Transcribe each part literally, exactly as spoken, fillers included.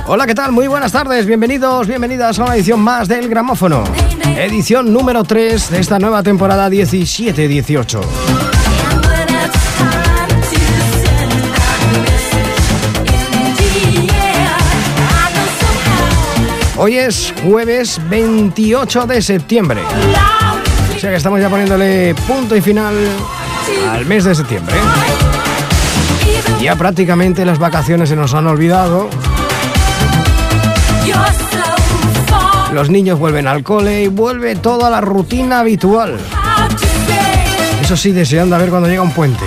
Hola, ¿qué tal? Muy buenas tardes, bienvenidos, bienvenidas a una edición más del Gramófono. Edición número tres de esta nueva temporada diecisiete dieciocho. Hoy es jueves veintiocho de septiembre. O sea que estamos ya poniéndole punto y final al mes de septiembre. Ya prácticamente las vacaciones se nos han olvidado. Los niños vuelven al cole y vuelve toda la rutina habitual. Eso sí, deseando a ver cuando llega un puente.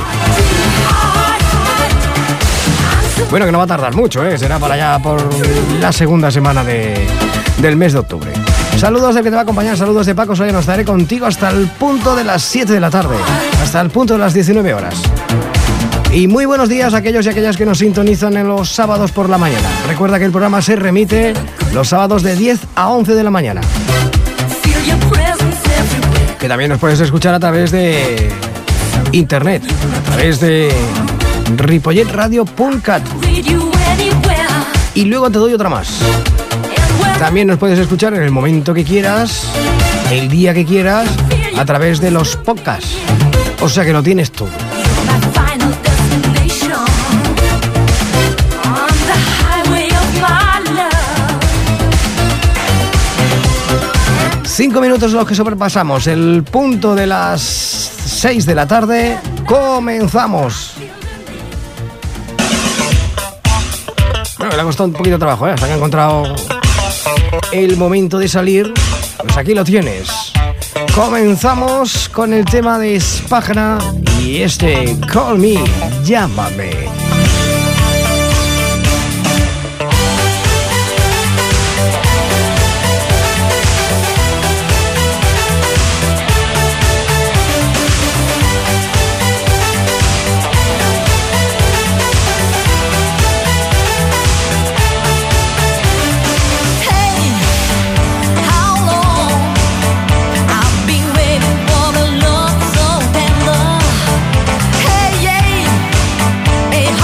Bueno, que no va a tardar mucho, ¿eh? Será para allá por la segunda semana de, del mes de octubre. Saludos del que te va a acompañar, saludos de Paco Soriano. Estaré contigo hasta el punto de las siete de la tarde, hasta el punto de las diecinueve horas. Y muy buenos días a aquellos y aquellas que nos sintonizan en los sábados por la mañana. Recuerda que el programa se remite los sábados de diez a once de la mañana. Que también nos puedes escuchar a través de internet, a través de ripollet radio punto cat. Y luego te doy otra más. También nos puedes escuchar en el momento que quieras, el día que quieras, a través de los podcasts. O sea que lo tienes todo. Cinco minutos los que sobrepasamos el punto de las seis de la tarde. Comenzamos. Bueno, le ha costado un poquito de trabajo, ¿eh? Hasta que ha encontrado el momento de salir. Pues aquí lo tienes. Comenzamos con el tema de Spájara y este Call Me, Llámame. Hey,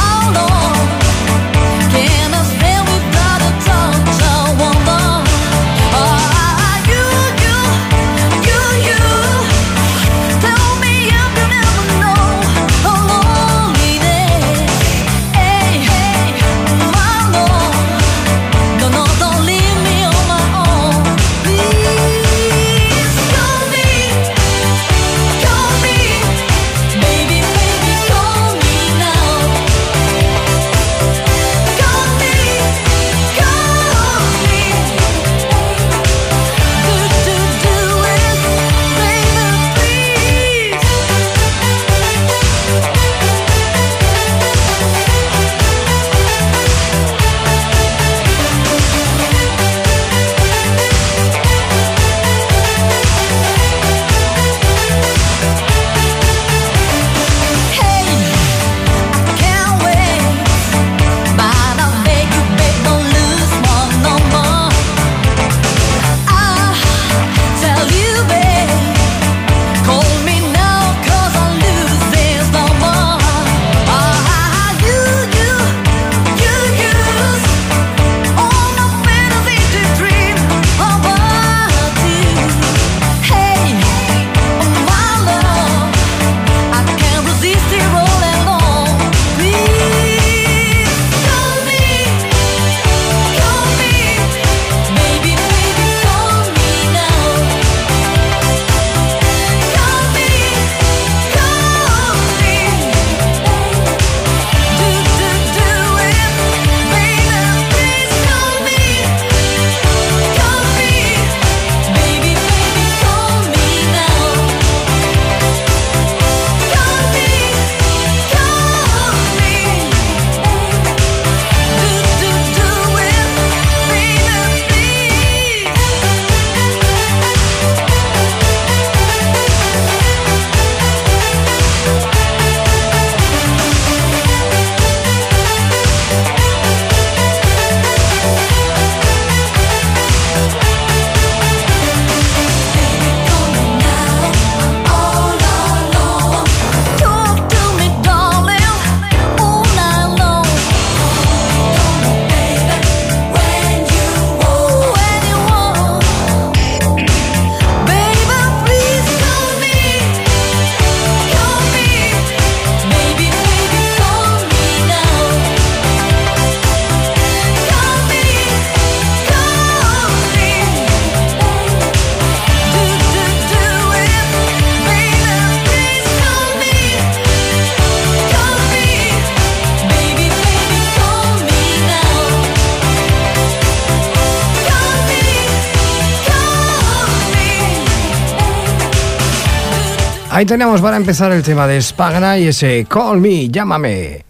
Ahí tenemos para empezar el tema de Spagna y ese Call Me, llámame.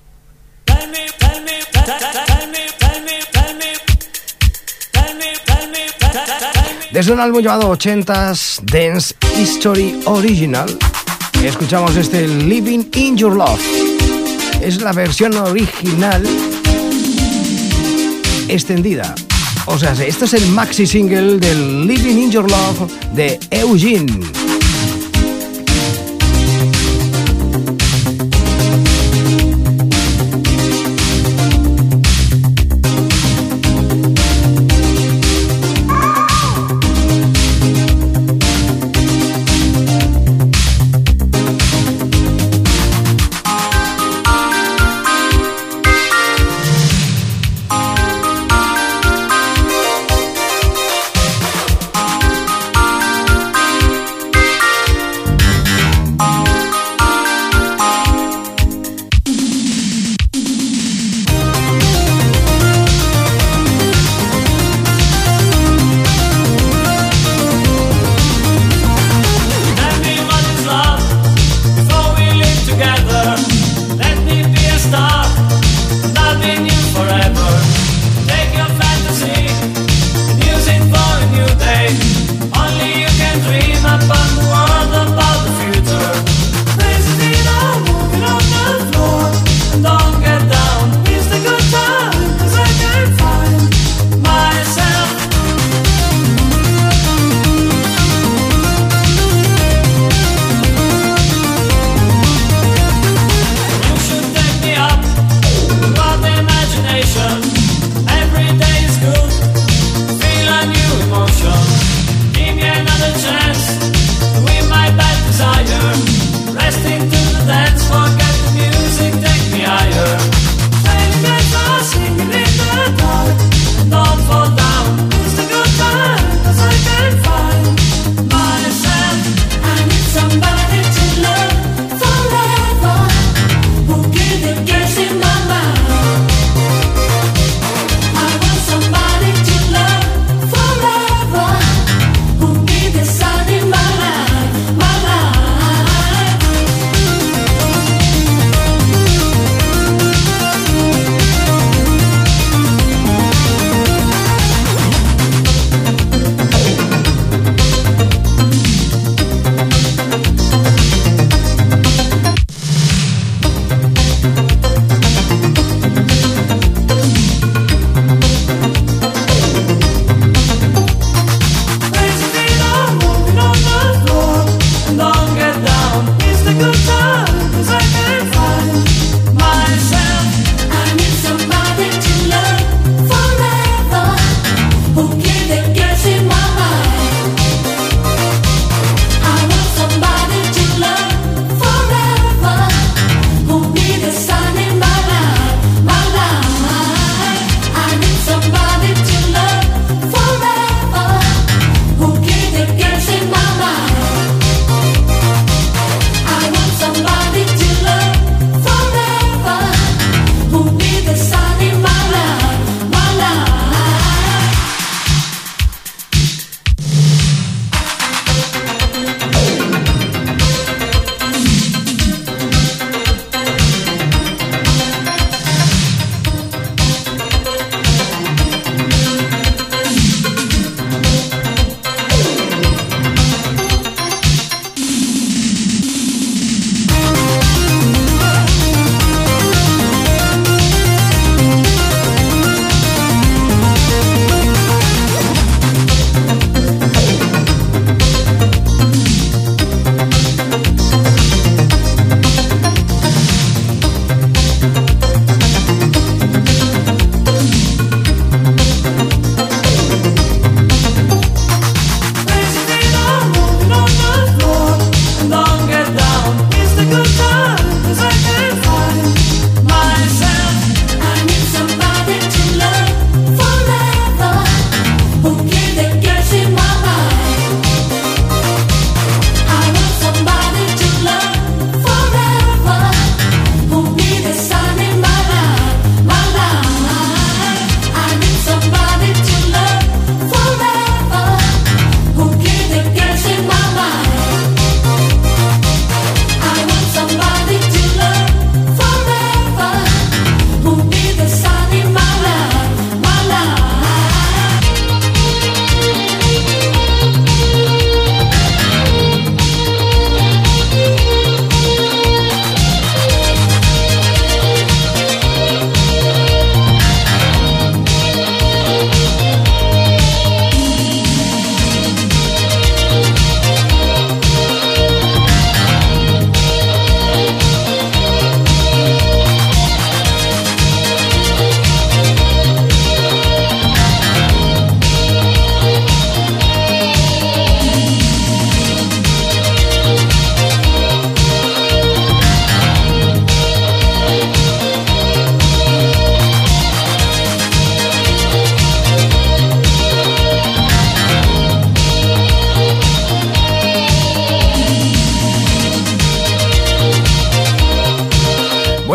Desde un álbum llamado ochentas Dance History Original, escuchamos este Living in Your Love. Es la versión original extendida. O sea, esto es el maxi single del Living in Your Love de Eugene.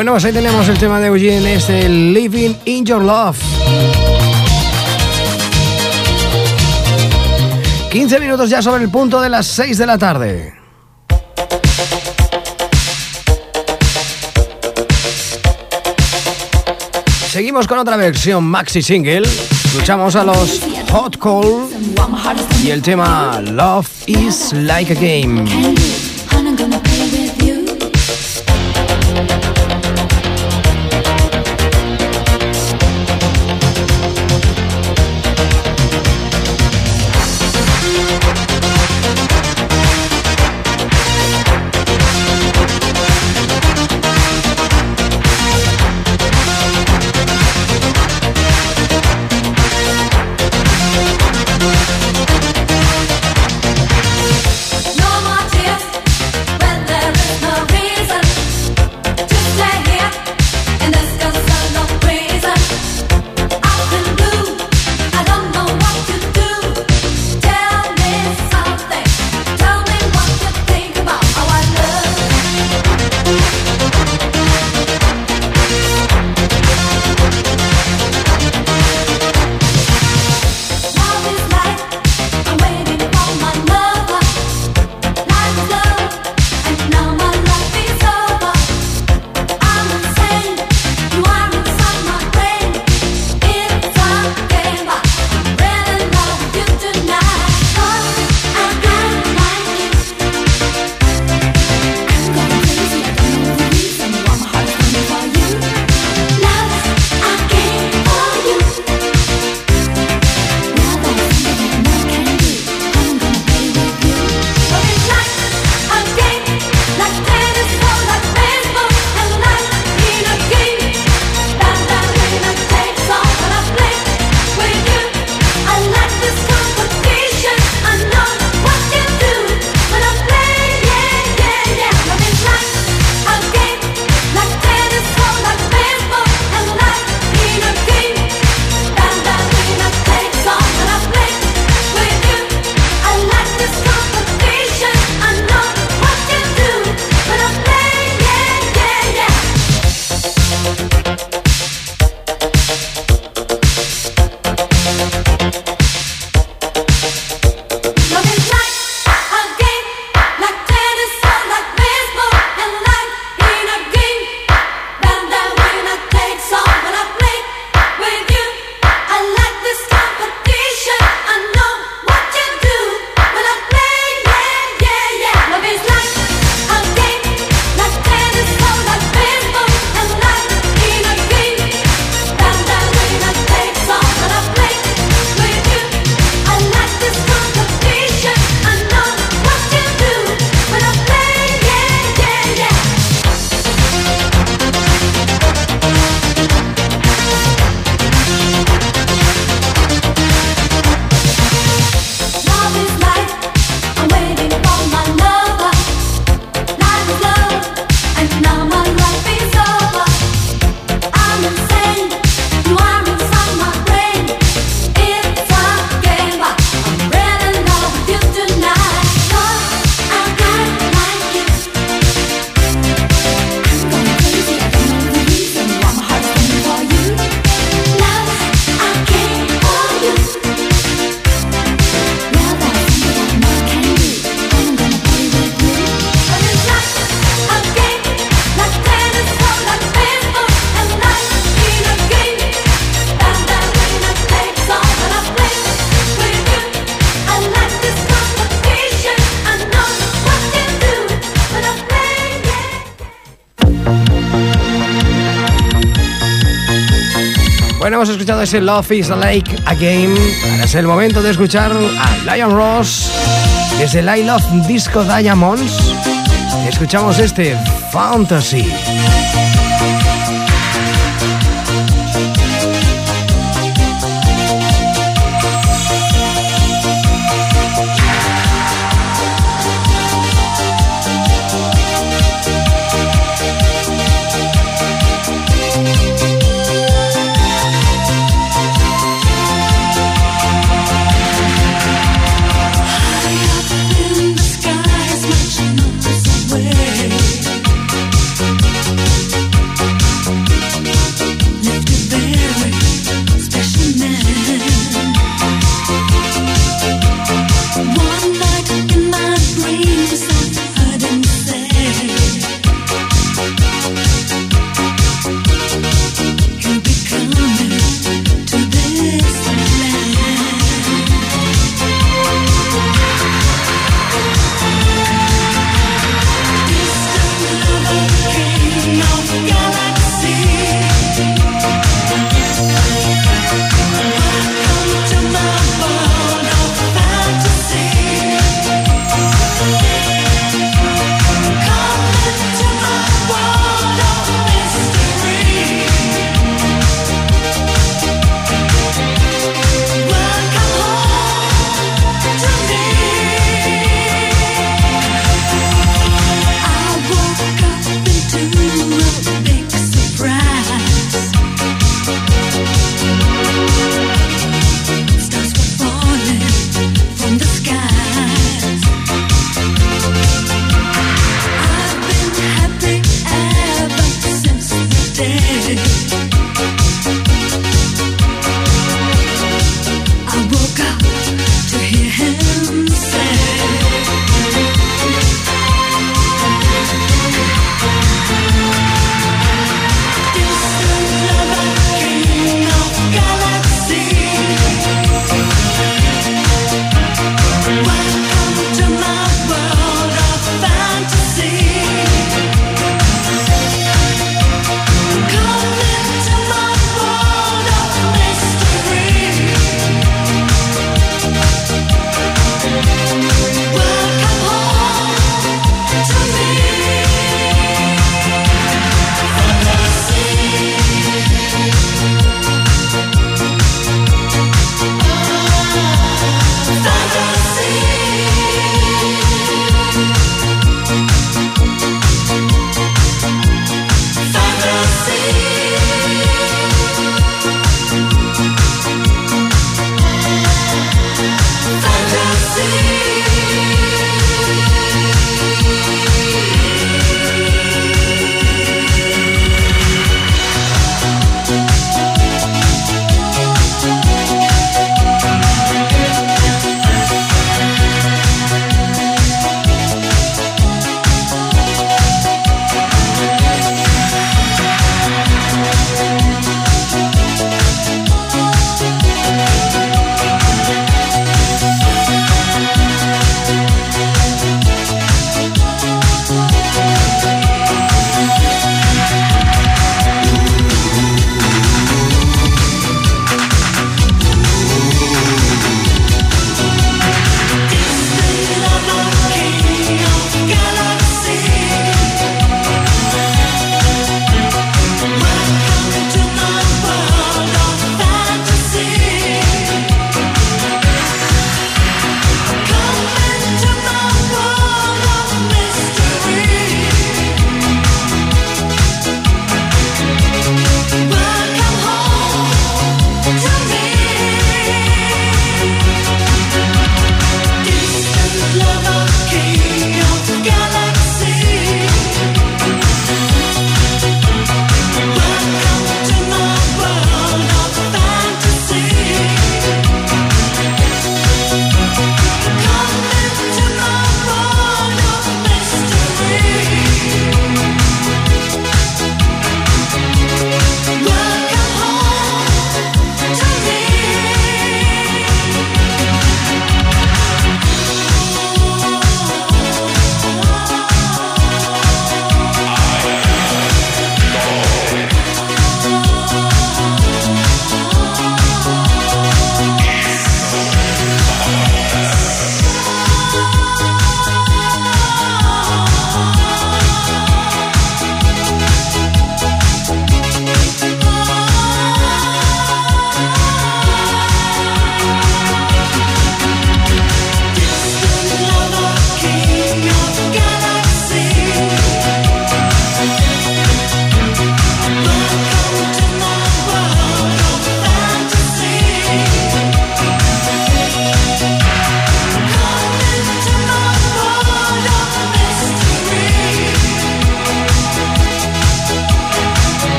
Bueno, pues ahí tenemos el tema de Eugene, este Living in Your Love. quince minutos ya sobre el punto de las seis de la tarde. Seguimos con otra versión maxi single. Escuchamos a los Hot Call y el tema Love is Like a Game. Bueno, hemos escuchado ese Love is Like a Game. Ahora es el momento de escuchar a Lion Ross desde I Love Disco Diamonds. Escuchamos este Fantasy. Sky is much away.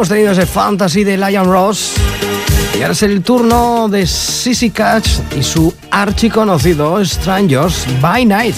hemos tenido ese Fantasy de Lion Ross. Y ahora es el turno de Sissy Catch y su archiconocido Strangers by Night.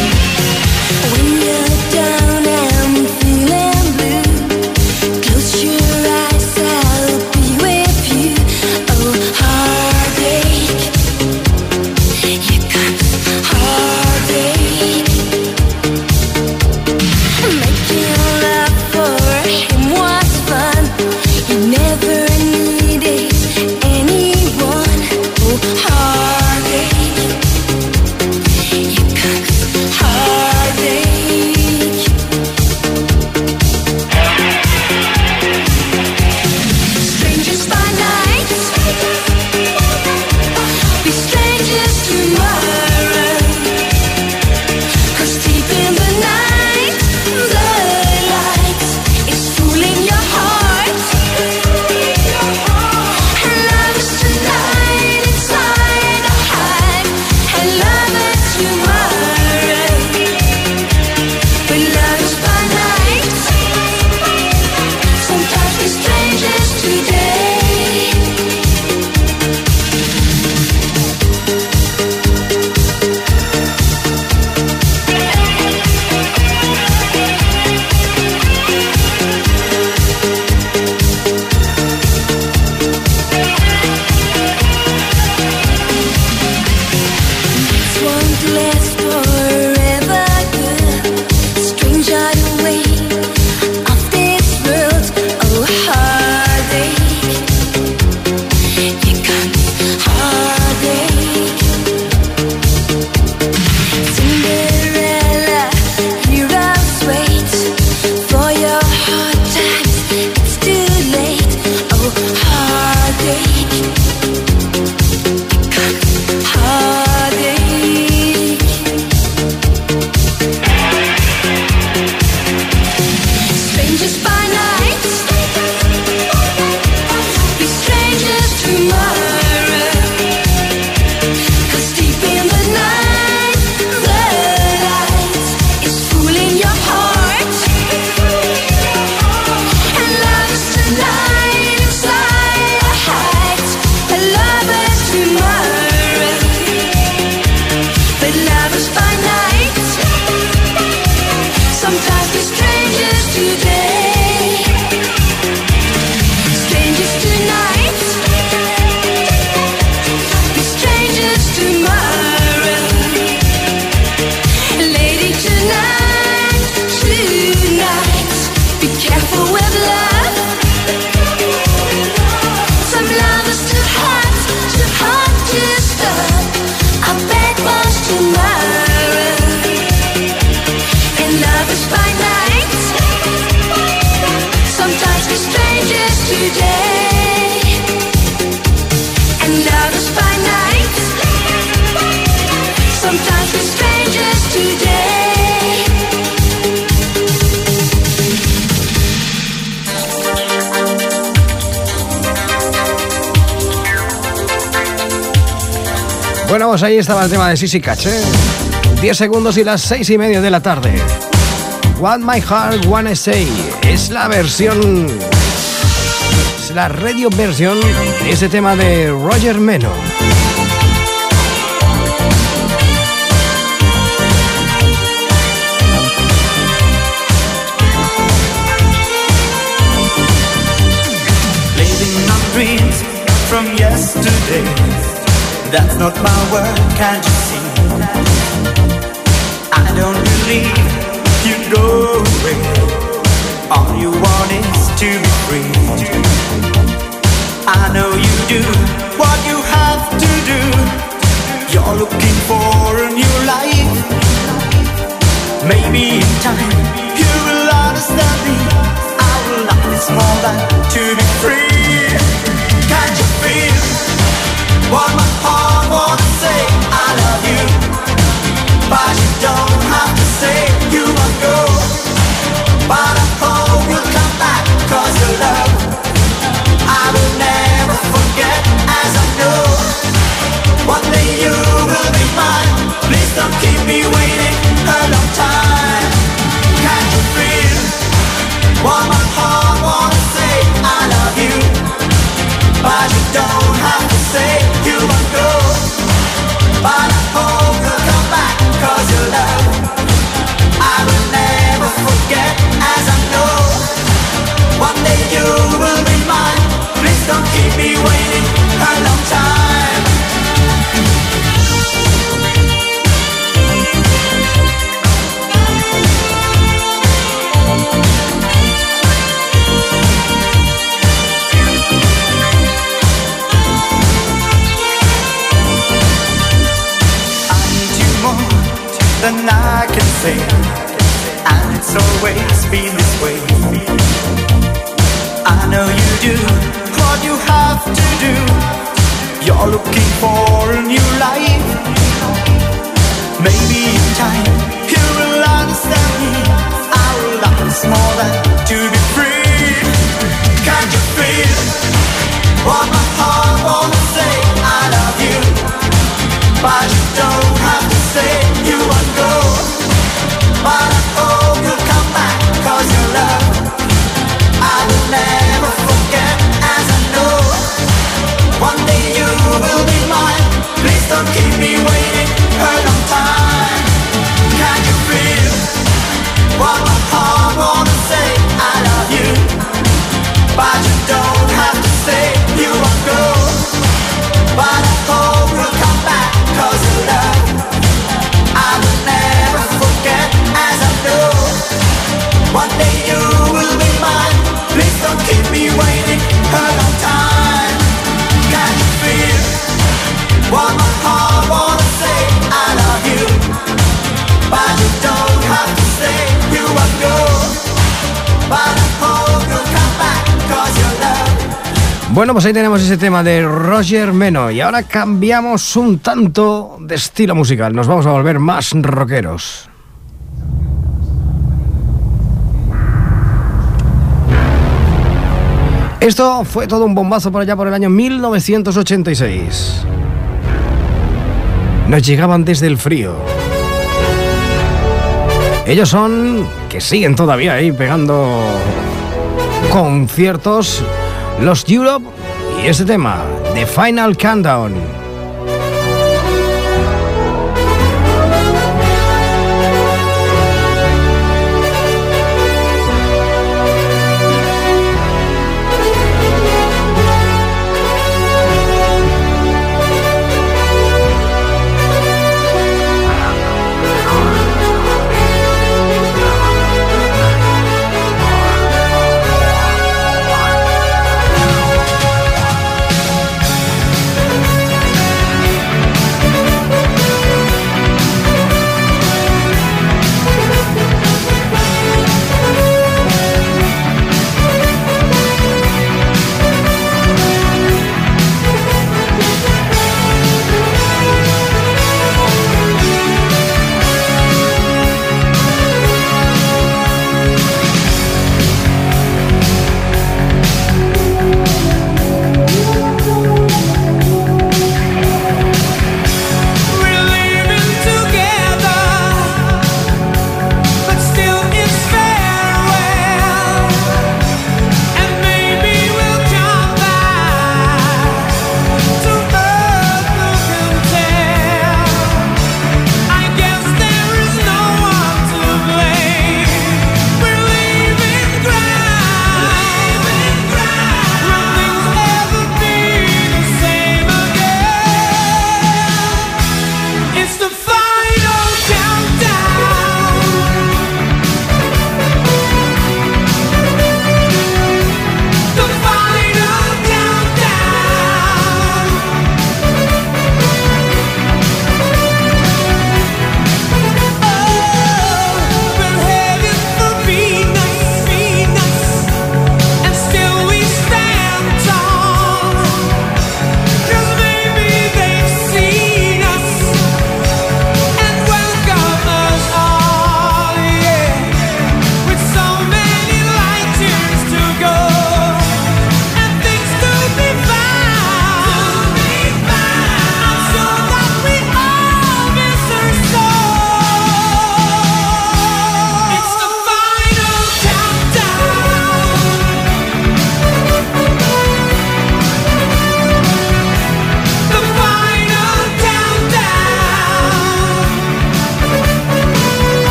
Bueno, pues ahí estaba el tema de Sissy Catch, ¿eh? diez segundos y las seis y media de la tarde. What My Heart Wanna Say es la versión, es la radio versión de ese tema de Roger Meno. Living my dreams from yesterday. That's not my word, can't you see? I don't believe you go away. All you want is to be free. I know you do what you have to do. You're looking for a new life. Maybe in time you will understand me. Our life is more than to be free. Can't you feel what my heart wants to say? I love you, but you don't have to say you must go. But I hope you'll come back, cause your love I will never forget. As I know one day you will be mine. Please don't keep me waiting a long time. Can't you feel what my heart wants to say? I than I can say, and it's always been this way. I know you do what you have to do. You're looking for a new life. Maybe in time you will understand me. Our love is more than to be free. Can't you feel what my heart wants to say? I love you, but you don't have to say you won't go. But I hope you'll come back, cause your love I will never forget. As I know one day you will be mine. Please don't keep me waiting a long time. Can you feel what my heart wants to say? I love you, but you don't have to say you won't go. But I hope you'll come back, cause your love I will never forget. As I know one day you will be mine. Please don't keep me waiting a long time. Can you feel what my heart wants to say? I love you, but you don't have to say you won't go. But I hope you'll come back, cause your love. Bueno, pues ahí tenemos ese tema de Roger Meno. Y ahora cambiamos un tanto de estilo musical. Nos vamos a volver más rockeros. Esto fue todo un bombazo por allá por el año mil novecientos ochenta y seis. Nos llegaban desde el frío. Ellos son, que siguen todavía ahí pegando conciertos, los Europe, y este tema, The Final Countdown.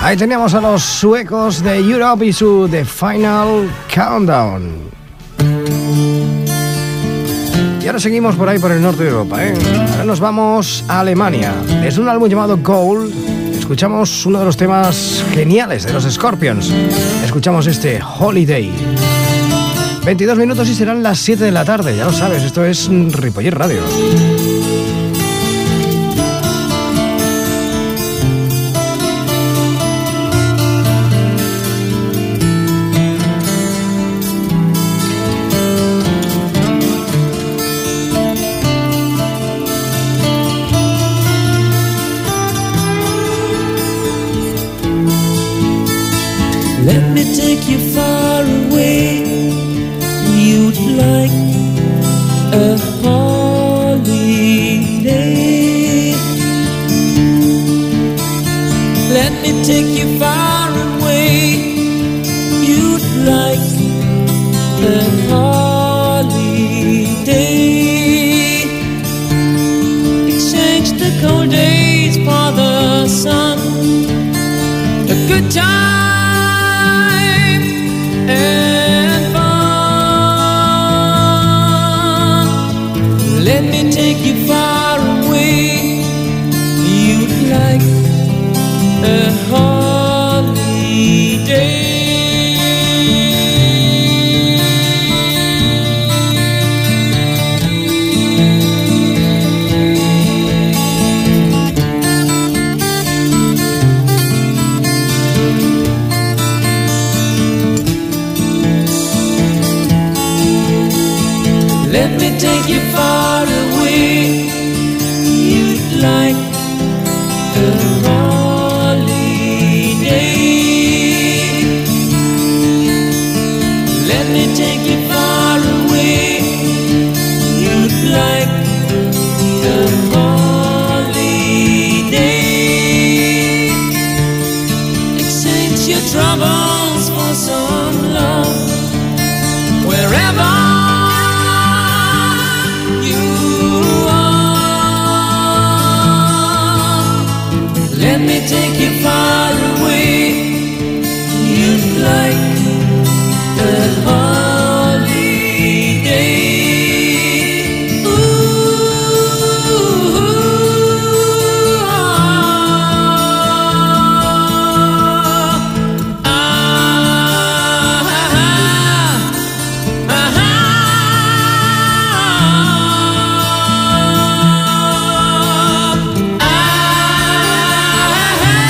Ahí teníamos a los suecos de Europe y su The Final Countdown. Y ahora seguimos por ahí por el norte de Europa, ¿eh? Ahora nos vamos a Alemania. Desde un álbum llamado Gold escuchamos uno de los temas geniales de los Scorpions. Escuchamos este Holiday. veintidós minutos y serán las siete de la tarde, ya lo sabes, esto es Ripollet Radio. Let me take you far away. You'd like a holiday. Let me take you far away. You'd like a holiday. Exchange the cold days for the sun. A good time and fun. Let me take you far away. You'd like a holiday. Let me take you far away. You'd like a holiday. Let me take you far away. You'd like a holiday. Exchange your troubles for some love. Wherever let me take you far away. You'd like a holiday. Ooh, ah, ah, ah, ah, ah.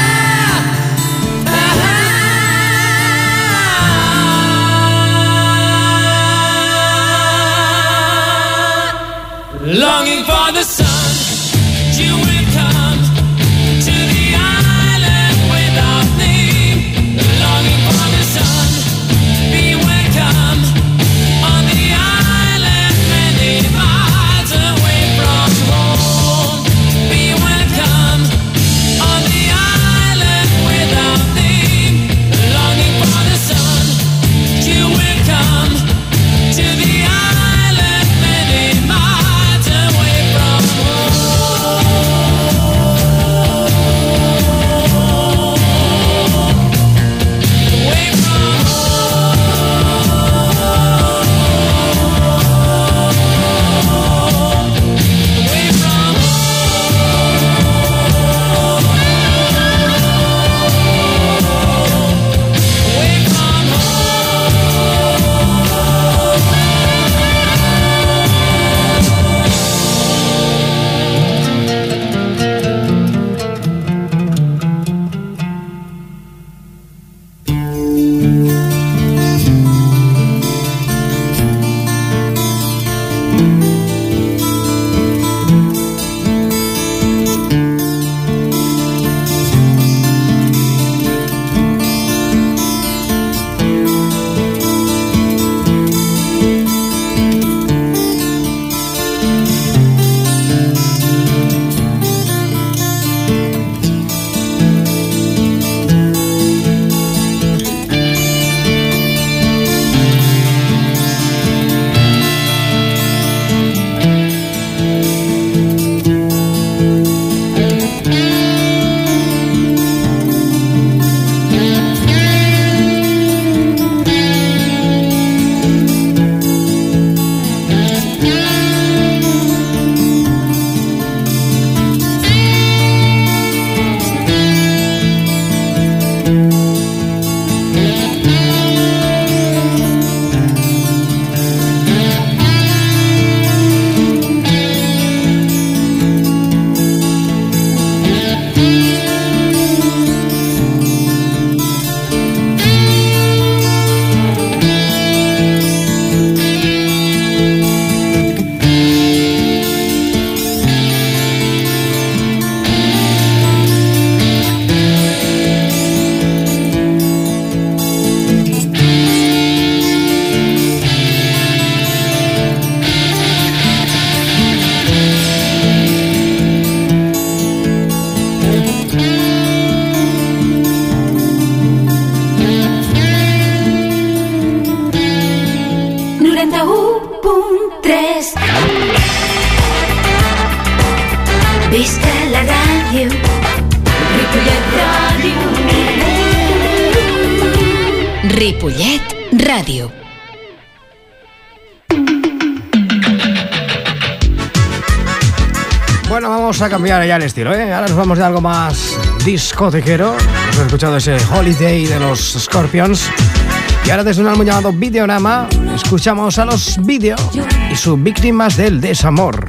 Ripollet Ràdio. Bueno, vamos a cambiar ya el estilo, ¿eh? Ahora nos vamos de algo más discotequero. Hemos escuchado ese Holiday de los Scorpions. Y ahora desde un álbum llamado Videorama, escuchamos a los Video y sus víctimas del desamor.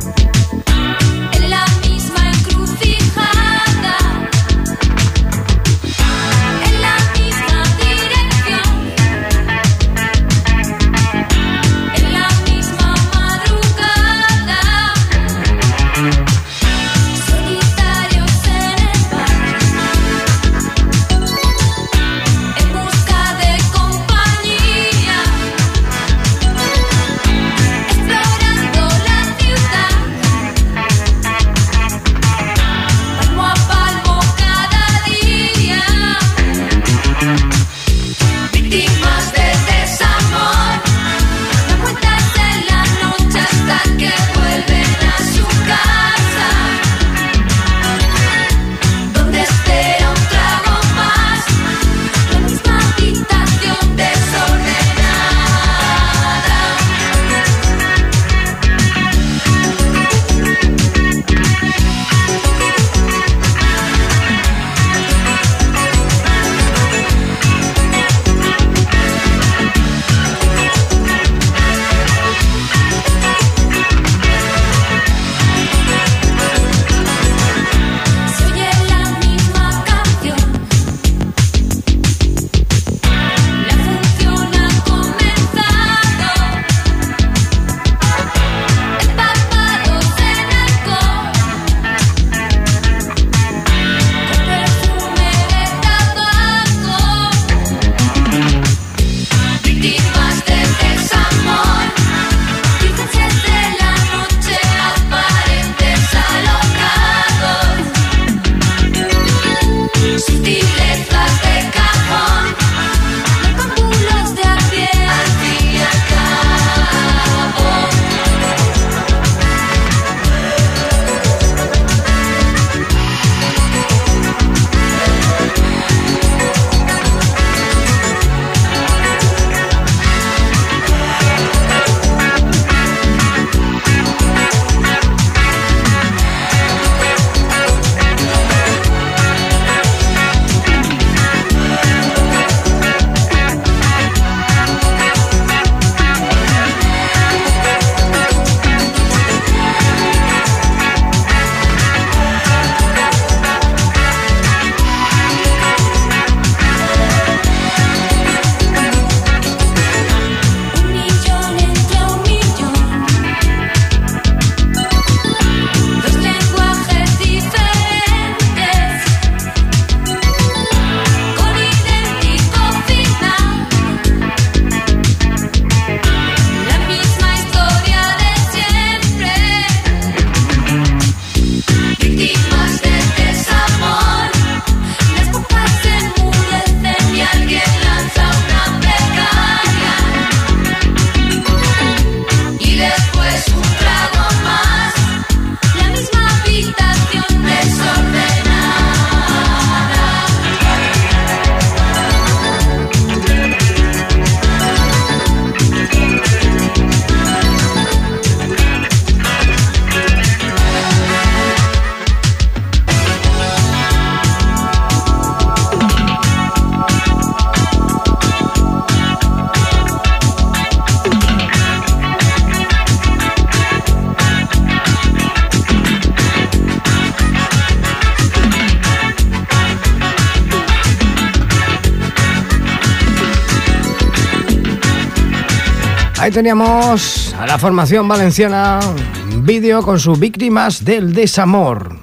Ahí teníamos a la formación valenciana Video con sus víctimas del desamor.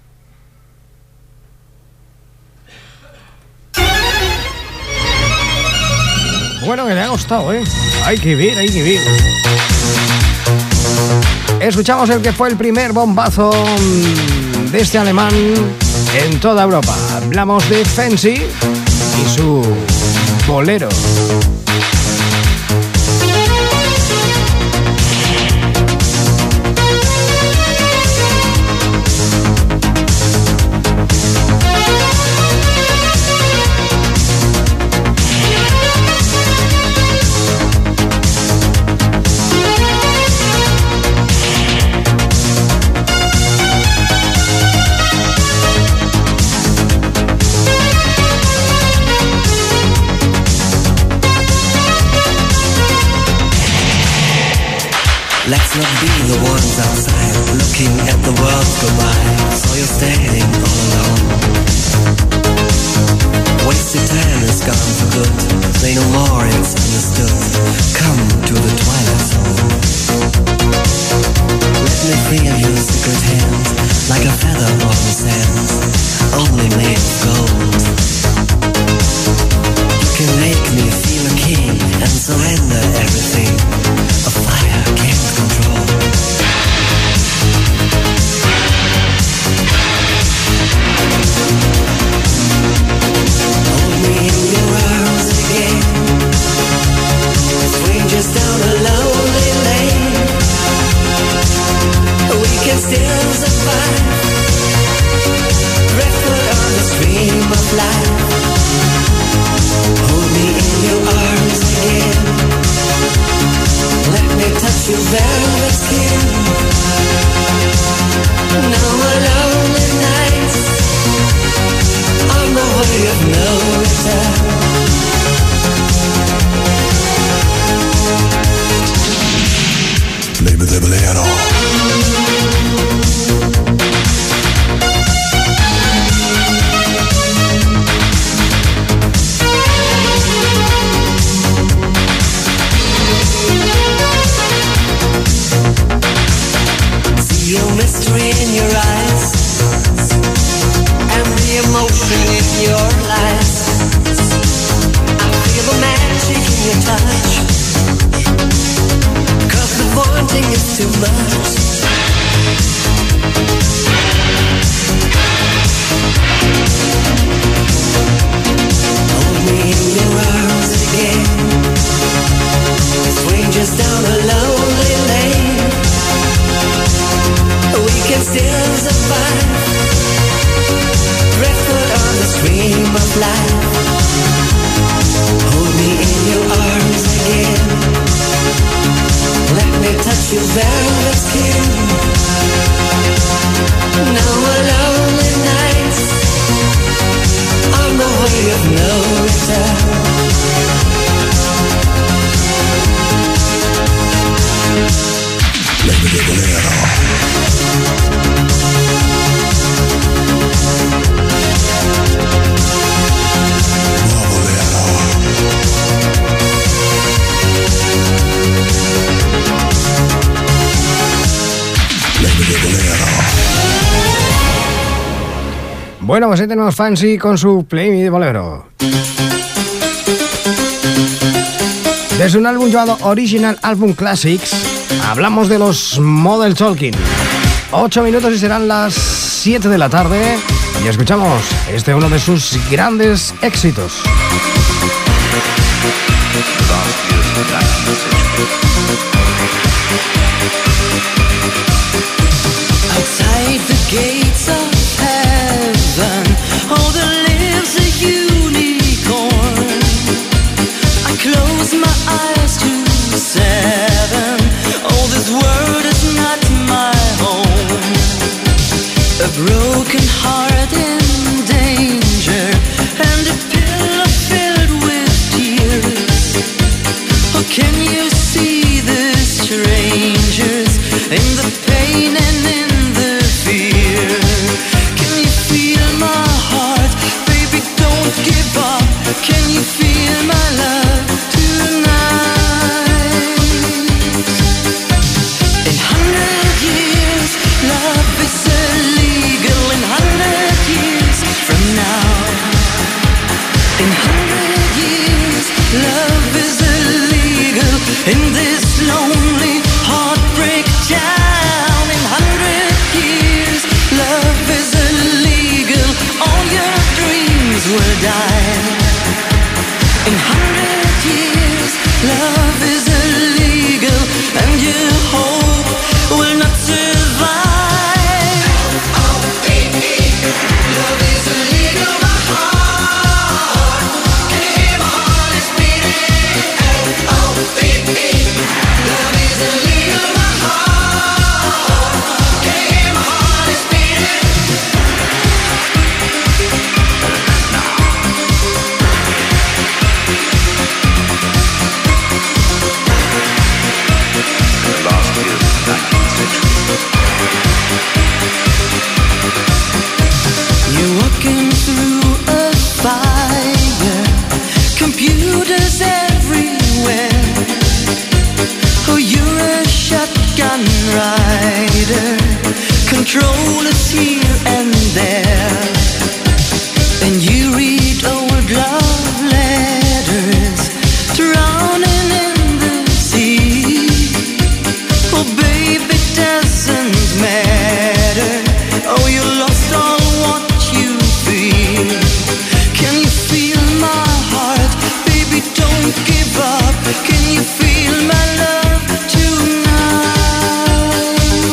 Bueno, que le ha gustado, ¿eh? Hay que ver, hay que ver. Escuchamos el que fue el primer bombazo de este alemán en toda Europa. Hablamos de Fancy y su bolero. not be the ones outside looking at the world go by. So you're standing all alone. Wasted time is gone for good. Say no more, it's understood. Come to the twilight zone. Let me feel your secret hand, like a feather on the sand, only made of gold. You can make me feel a king and surrender everything a fire can't control. Hold me in your arms again. Strangers down a lonely lane. We can still survive. Driftwood on the stream of life. Hold me in your arms again. Let me touch your velvet skin. No more lonely nights on the way of no return. Baby, the bolero. See your mystery in your eyes and the emotion in your lies. I feel the magic in your touch, 'cause the wanting is too much. Hold me in your arms again. Strangers down a lonely lane. We can still survive. Driftwood on the stream of life. Hold me in your arms again. Let me touch your velvet skin. No more lonely nights on the way of no return. Let me get the bolero. Bueno, pues ahí tenemos Fancy con su Play Me de Bolero. Desde un álbum llamado Original Album Classics, hablamos de los Model Talking. Ocho minutos y serán las siete de la tarde. Y escuchamos este uno de sus grandes éxitos. Outside the gates of heaven, oh, there lives a unicorn. I close my eyes to seven. Oh, this world is not my home. A broken heart in danger, and a pillow filled with tears. Oh, can you see the strangers in the pain and in the fear? fire, computers everywhere. Oh, you're a shotgun rider, controllers here and there. And you read old love letters, drowning in the sea. Oh, baby, it doesn't matter. Oh, you lost all what you feel. Can you feel my heart? Baby, don't give up. Can you feel my love tonight?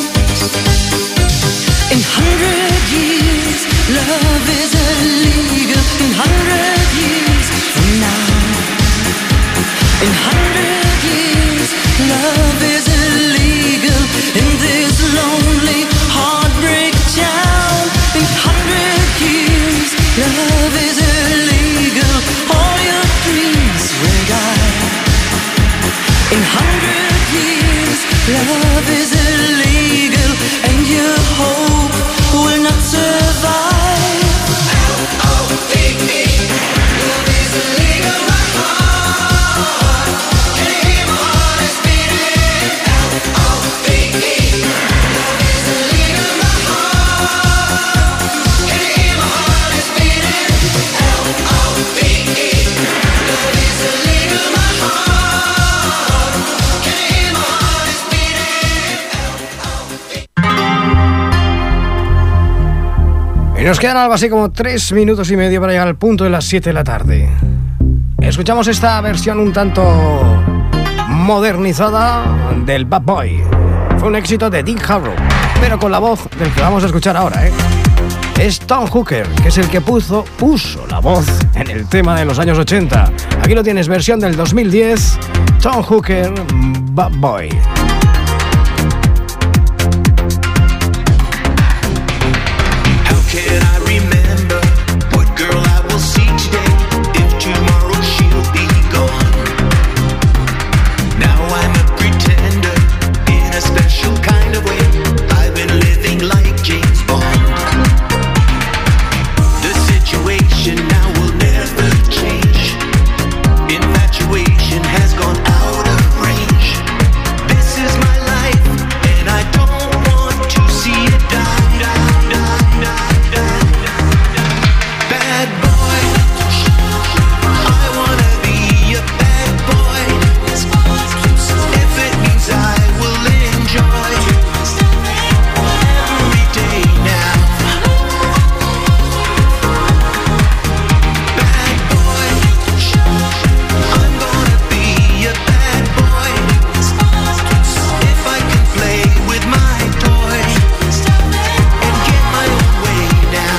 In hundred years, love is illegal. In hundred years from now. In hundred years, love is illegal in this lonely heartbreak town. In hundred years, love is illegal. All your dreams will die. In hundred years, love is illegal, and your hope will not survive. L O V E, love is illegal, my heart. Can you hear my heart is beating? L O V E, love is illegal, my heart. Can you hear my heart is beating? L O V E, love is illegal, my heart. Can you hear my heart is beating? L O V E. Y nos quedan algo así como tres minutos y medio para llegar al punto de las siete de la tarde. Escuchamos esta versión un tanto modernizada del Bad Boy. Fue un éxito de Dick Harrow, pero con la voz del que vamos a escuchar ahora, ¿eh? Es Tom Hooker, que es el que puso, puso la voz en el tema de los años ochenta. Aquí lo tienes, versión del dos mil diez, Tom Hooker, Bad Boy. How can I remember what girl I will see today if tomorrow she'll be gone? Now I'm a pretender in a special kind of way. I've been living like James Bond. The situation now will never change. Infatuation has gone out of range. This is my life and I don't want to see it die, die, die, die, die. Bad boy, I wanna be a bad boy. If it means I will enjoy every day now. Bad boy, I'm gonna be a bad boy. If I can play with my toy and get my own way now.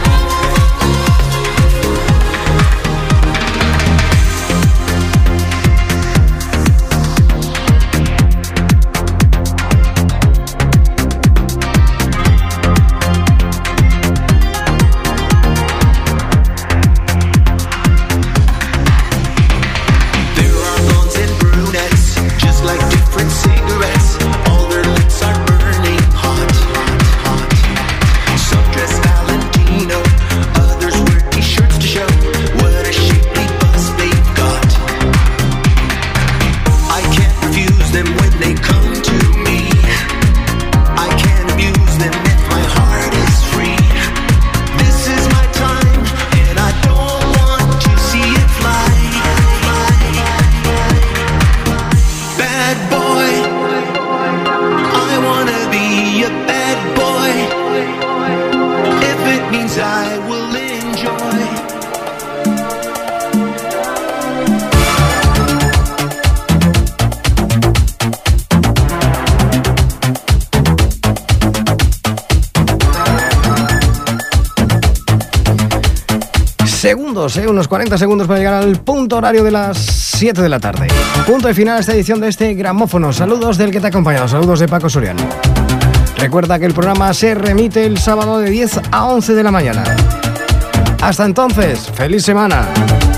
There are blondes and brunettes, just like different cigarettes. All their lips are burning hot, hot, hot. Some dress Valentino, others wear t-shirts to show what a shapely bust they've got. I can't refuse them when they come to me. I can't abuse them if my heart is free. This is my time, and I don't want to see it fly, fly. Bad boy, I wanna be a bad boy. If it means I will enjoy. Segundos, ¿eh? Unos cuarenta segundos para llegar al punto horario de las siete de la tarde. Punto y final a esta edición de este gramófono. Saludos del que te ha acompañado, saludos de Paco Soriano. Recuerda que el programa se remite el sábado de diez a once de la mañana. Hasta entonces, feliz semana.